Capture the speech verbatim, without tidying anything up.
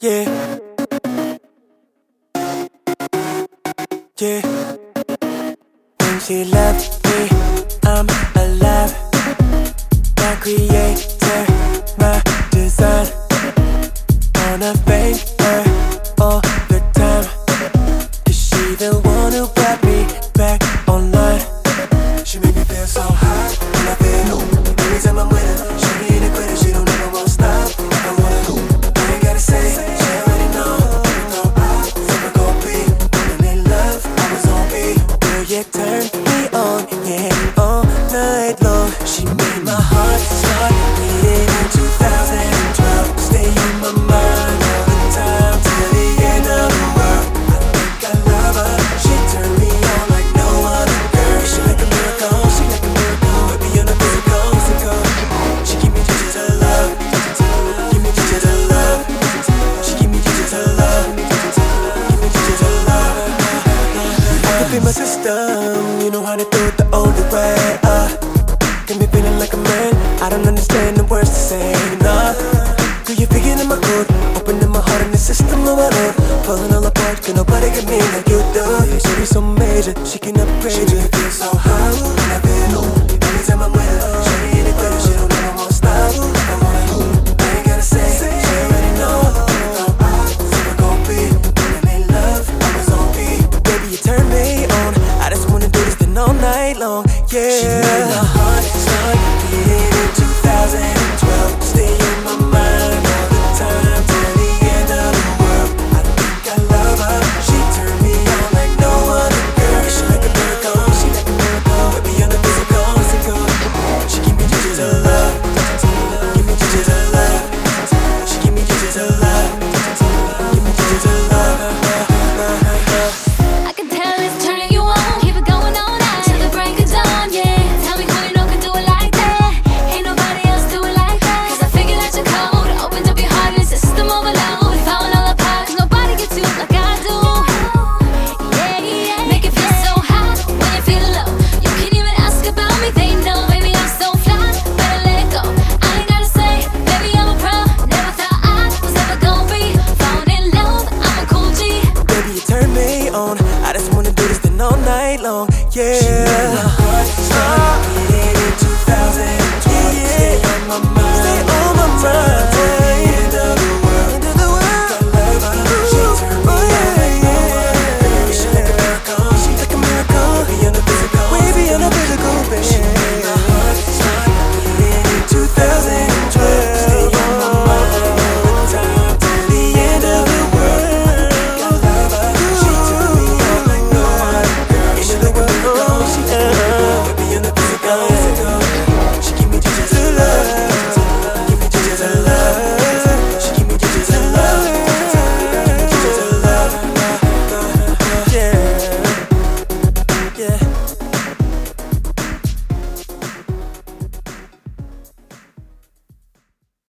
yeah, yeah. When she left me, I'm alive. My creator, my design. Wanna thank her all the time, 'cause she the one who got me back online. She made me feel so high when I feel low. Every time I'm with her, she ain't a quitter, she don't ever won't stop. I wanna go, I ain't gotta say, she already know. Even though I never gon' be when in love, I was on B. Girl, you turned me on, yeah, all night long. She made my heart start beating in two thousand twelve. Stay on my mind all the time till the end of the world. I think I love her, she turned me on like no other girl. She like a miracle, she like a miracle. Baby, you're the physical, physical. She give me digital love, give me digital love. She give me digital love, give me digital love. I could be my system, you know how to do it the older way. Uh, got me feeling like a man, I don't understand the words to say enough. Do you figure in my code, opening my heart in the system of my love. Falling all apart, can nobody get me like you do. She be so major, she can upgrade you.